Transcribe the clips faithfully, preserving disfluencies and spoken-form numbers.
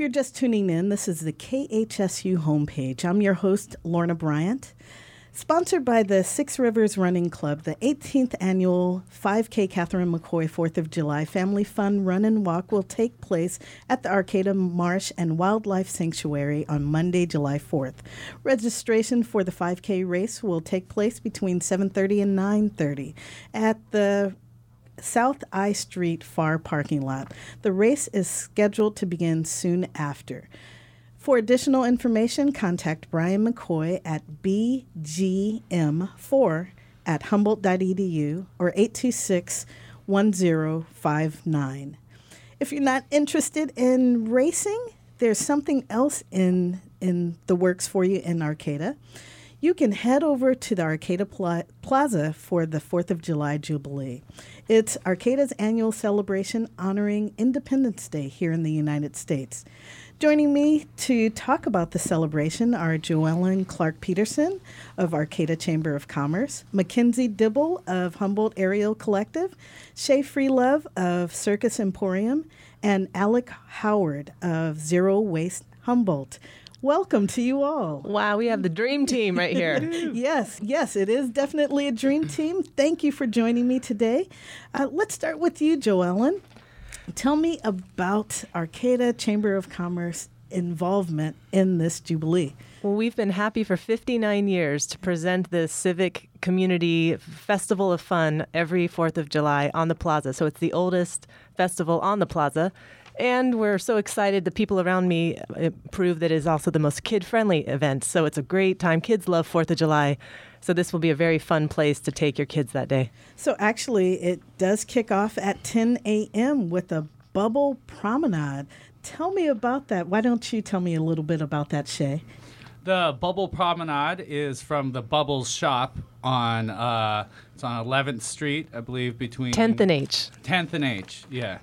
you're just tuning in, this is the K H S U homepage. I'm your host, Lorna Bryant. Sponsored by the Six Rivers Running Club, the eighteenth annual five K Catherine McCoy fourth of July Family Fun Run and Walk will take place at the Arcata Marsh and Wildlife Sanctuary on Monday, July fourth. Registration for the five K race will take place between seven thirty and nine thirty at the South I Street Far parking lot. The race is scheduled to begin soon after. For additional information, contact Brian McCoy at b g m four at humboldt dot e d u or eight two six, one zero five nine. If you're not interested in racing, there's something else in, in the works for you in Arcata. You can head over to the Arcata Pla- Plaza for the fourth of July Jubilee. It's Arcata's annual celebration honoring Independence Day here in the United States. Joining me to talk about the celebration are Joellen Clark-Peterson of Arcata Chamber of Commerce, Mackenzie Dibble of Humboldt Aerial Collective, Shay Freelove of Circus Emporium, and Alec Howard of Zero Waste Humboldt. Welcome to you all. Wow, we have the dream team right here. yes, yes, it is definitely a dream team. Thank you for joining me today. Uh, let's start with you, Joellen. Tell me about Arcata Chamber of Commerce involvement in this Jubilee. Well, we've been happy for fifty-nine years to present the Civic Community Festival of Fun every fourth of July on the Plaza. So it's the oldest festival on the Plaza. And we're so excited. The people around me prove that it is also the most kid-friendly event. So it's a great time. Kids love fourth of July. So this will be a very fun place to take your kids that day. So actually, it does kick off at ten a.m. with a bubble promenade. Tell me about that. Why don't you tell me a little bit about that, Shay? The Bubble Promenade is from the Bubbles shop on uh, it's on eleventh Street, I believe, between tenth and H. tenth and H, yeah.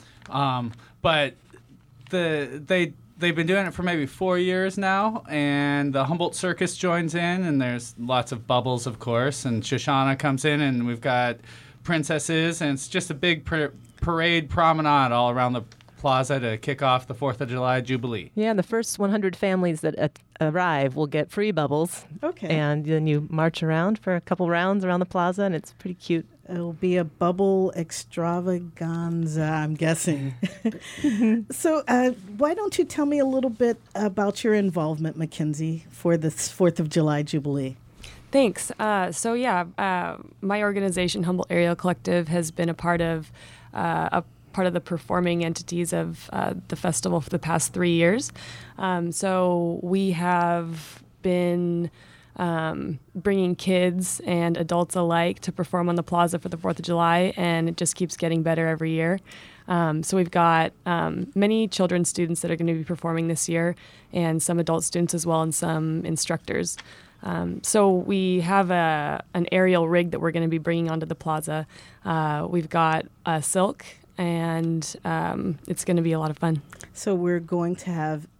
Um, but the they they've been doing it for maybe four years now, and the Humboldt Circus joins in, and there's lots of bubbles, of course, and Shoshana comes in, and we've got princesses, and it's just a big par- parade promenade all around the plaza to kick off the fourth of July Jubilee. Yeah, and the first one hundred families that uh, arrive will get free bubbles. Okay. And then you march around for a couple rounds around the plaza, and it's pretty cute. It'll be a bubble extravaganza, I'm guessing. So uh, why don't you tell me a little bit about your involvement, Mackenzie, for this fourth of July Jubilee? Thanks. Uh, so, yeah, uh, my organization, Humboldt Aerial Collective, has been a part of uh, a part of the performing entities of uh, the festival for the past three years. Um, so we have been um, bringing kids and adults alike to perform on the plaza for the fourth of July, and it just keeps getting better every year. Um, so we've got um, many children's students that are going to be performing this year, and some adult students as well, and some instructors. Um, so we have a an aerial rig that we're going to be bringing onto the plaza. Uh, we've got a silk, and um, it's going to be a lot of fun. So we're going to have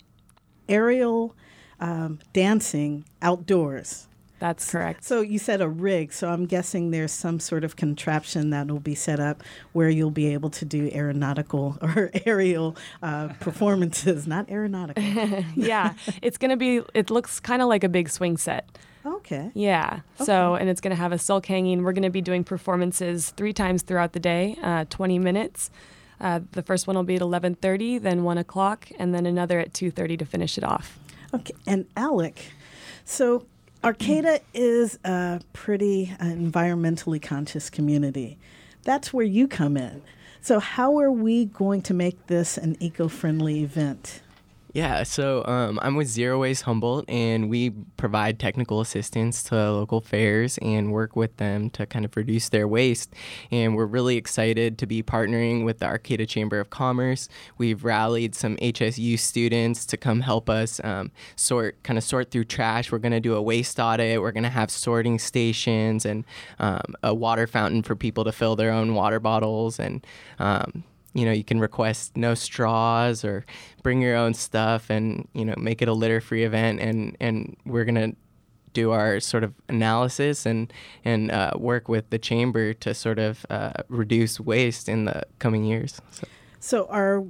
aerial um, dancing outdoors. That's correct. So you said a rig, so I'm guessing there's some sort of contraption that will be set up where you'll be able to do aeronautical or aerial uh, performances, not aeronautical. Yeah, it's going to be, it looks kind of like a big swing set. Okay. Yeah. Okay. So, and it's going to have a silk hanging. We're going to be doing performances three times throughout the day, uh, twenty minutes. Uh, the first one will be at eleven thirty, then one o'clock, and then another at two thirty to finish it off. Okay. And Alec, so Arcata is a pretty uh, environmentally conscious community. That's where you come in. So how are we going to make this an eco-friendly event? Yeah, so um, I'm with Zero Waste Humboldt, and we provide technical assistance to local fairs and work with them to kind of reduce their waste. And we're really excited to be partnering with the Arcata Chamber of Commerce. We've rallied some H S U students to come help us um, sort, kind of sort through trash. We're going to do a waste audit. We're going to have sorting stations and um, a water fountain for people to fill their own water bottles, and um, you know, you can request no straws or bring your own stuff, and, you know, make it a litter-free event. And, and we're going to do our sort of analysis and, and uh, work with the chamber to sort of uh, reduce waste in the coming years. So. So are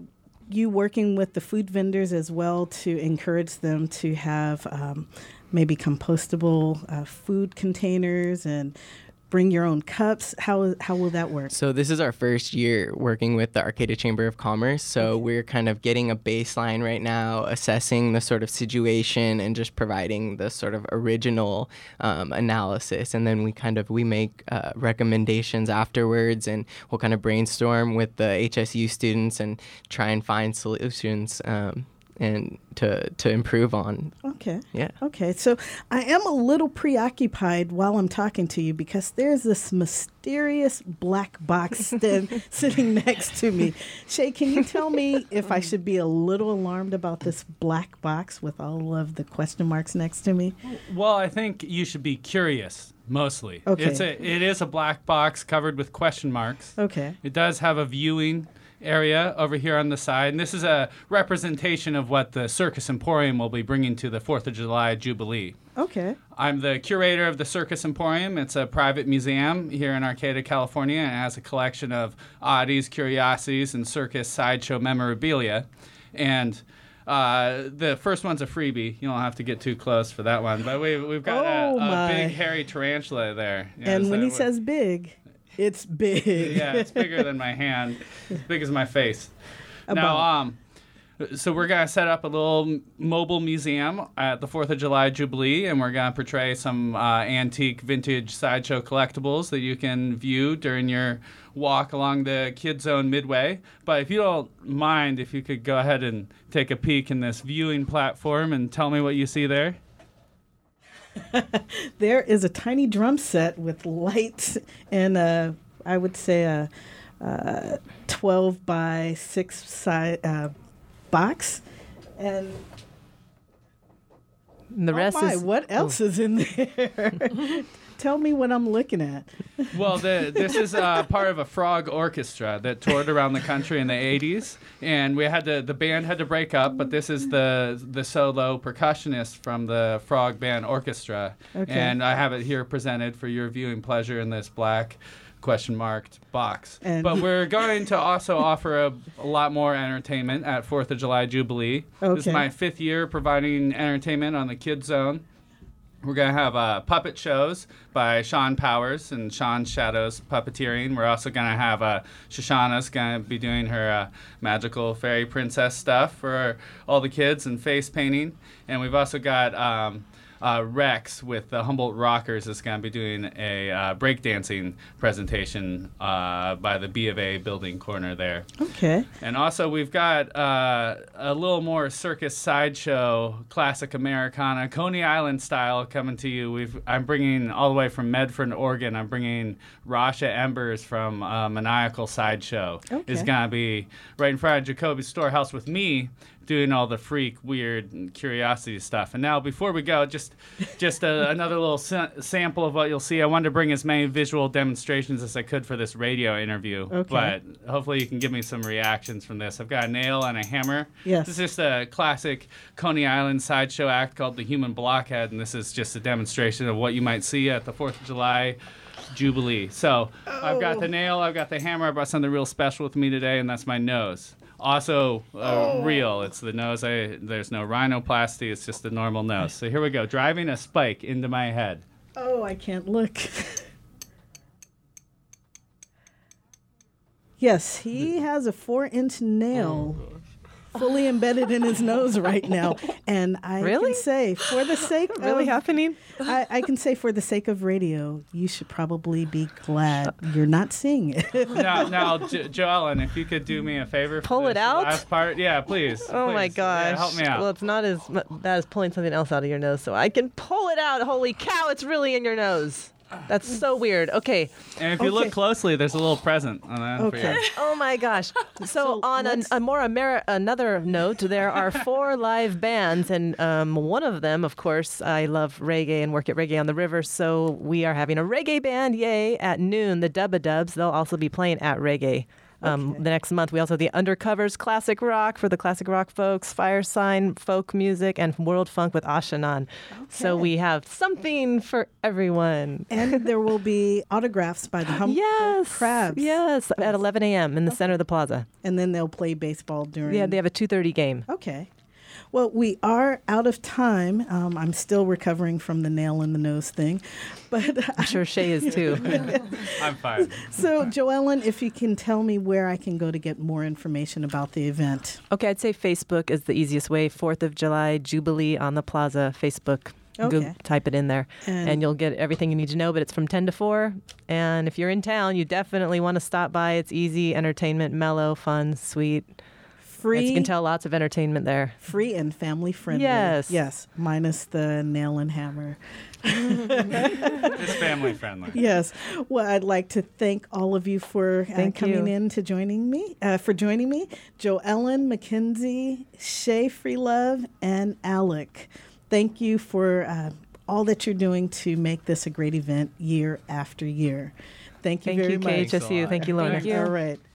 you working with the food vendors as well to encourage them to have um, maybe compostable uh, food containers and bring your own cups? How how will that work? So this is our first year working with the Arcata Chamber of Commerce. So okay. we're kind of getting a baseline right now, assessing the sort of situation and just providing the sort of original um, analysis. And then we kind of, we make uh, recommendations afterwards, and we'll kind of brainstorm with the H S U students and try and find solutions um, and to to improve on. Okay. Yeah. Okay. So I am a little preoccupied while I'm talking to you because there's this mysterious black box st- sitting next to me. Shay, can you tell me if I should be a little alarmed about this black box with all of the question marks next to me? Well, I think you should be curious. Mostly. Okay. It's a, it is a black box covered with question marks. Okay. It does have a viewing area over here on the side. And this is a representation of what the Circus Emporium will be bringing to the fourth of July Jubilee. Okay. I'm the curator of the Circus Emporium. It's a private museum here in Arcata, California, and it has a collection of oddities, curiosities, and circus sideshow memorabilia. And Uh, the first one's a freebie. You don't have to get too close for that one. But we, we've got oh a, a big hairy tarantula there. Yeah, and when he what, says big, it's big. Yeah, it's bigger than my hand. It's big as my face. About. Now, um, so we're going to set up a little mobile museum at the fourth of July Jubilee, and we're going to portray some uh, antique vintage sideshow collectibles that you can view during your walk along the Kid Zone Midway. But if you don't mind, if you could go ahead and take a peek in this viewing platform and tell me what you see there. There is a tiny drum set with lights and a, I would say a, a twelve by six size uh, box, and the rest oh my, is what else oh. is in there? Tell me what I'm looking at. Well, the, this is uh, part of a frog orchestra that toured around the country in the eighties, and we had to, the band had to break up, but this is the the solo percussionist from the Frog Band Orchestra, okay. and I have it here presented for your viewing pleasure in this black question marked box. And but we're going to also offer a, a lot more entertainment at fourth of July Jubilee. Okay. This is my fifth year providing entertainment on the Kid Zone. We're going to have uh, puppet shows by Sean Powers and Sean Shadows Puppeteering. We're also going to have uh, Shoshana's going to be doing her uh, magical fairy princess stuff for all the kids and face painting. And we've also got um, uh, Rex with the Humboldt Rockers is going to be doing a uh, breakdancing presentation uh, by the B of A building corner there. Okay. And also we've got uh, a little more circus sideshow, classic Americana, Coney Island style coming to you. We've I'm bringing all the way from Medford, Oregon. I'm bringing Rasha Embers from uh, Maniacal Sideshow. Okay. Is going to be right in front of Jacoby's Storehouse with me, doing all the freak, weird, and curiosity stuff. And now, before we go, just just a, another little sa- sample of what you'll see. I wanted to bring as many visual demonstrations as I could for this radio interview. Okay. But hopefully you can give me some reactions from this. I've got a nail and a hammer. Yes. This is just a classic Coney Island sideshow act called the Human Blockhead, and this is just a demonstration of what you might see at the fourth of July Jubilee. So oh. I've got the nail, I've got the hammer, I brought something real special with me today, and that's my nose. Also uh, oh. real. It's the nose. I, there's no rhinoplasty. It's just a normal nose. So here we go. Driving a spike into my head. Oh, I can't look. Yes, he has a four-inch nail oh, fully embedded in his nose right now. And I really? can say, for the sake of... Really happening? I, I can say, for the sake of radio, you should probably be glad you're not seeing it. Now, now jo- Joellen, if you could do me a favor. Pull for it this out? last part. Yeah, please. Oh, please. my gosh. Yeah, help me out. Well, it's not as bad as pulling something else out of your nose, so I can pull it out. Holy cow, it's really in your nose. That's so weird. Okay. And if you okay. look closely, there's a little present on that okay. for you. Oh my gosh. So, So on an, a more Ameri- another note, there are four live bands, and um, one of them, of course, I love reggae and work at Reggae on the River, so we are having a reggae band, yay, at noon, the Dubba Dubs. They'll also be playing at Reggae um, Okay. the next month. We also have the Undercovers Classic Rock for the classic rock folks, Fire Sign folk music, and World Funk with Ashanan. So Okay. we have something for everyone. And there will be autographs by the Humboldt Yes. Crabs. Yes, at eleven a.m. in the center of the plaza. And then they'll play baseball during. Yeah, they have a two thirty game. Okay. Well, we are out of time. Um, I'm still recovering from the nail in the nose thing. But I'm sure Shay is too. I'm fine. so, Joellen, if you can tell me where I can go to get more information about the event. Okay, I'd say Facebook is the easiest way. fourth of July Jubilee on the Plaza, Facebook. Okay. Go type it in there, And- and, you'll get everything you need to know. But it's from ten to four. And if you're in town, you definitely want to stop by. It's easy entertainment, mellow, fun, sweet. Free. As you can tell, lots of entertainment there. Free and family friendly. Yes. Yes. Minus the nail and hammer. It's family friendly. Yes. Well, I'd like to thank all of you for uh, Thank coming you. in to joining me, uh, for joining me. Joellen, Mackenzie, Shay Freelove, and Alec. Thank you for uh, all that you're doing to make this a great event year after year. Thank you Thank very you, much. K H S U. Thanks a lot. Thank you, Lorna. Thank you. All right.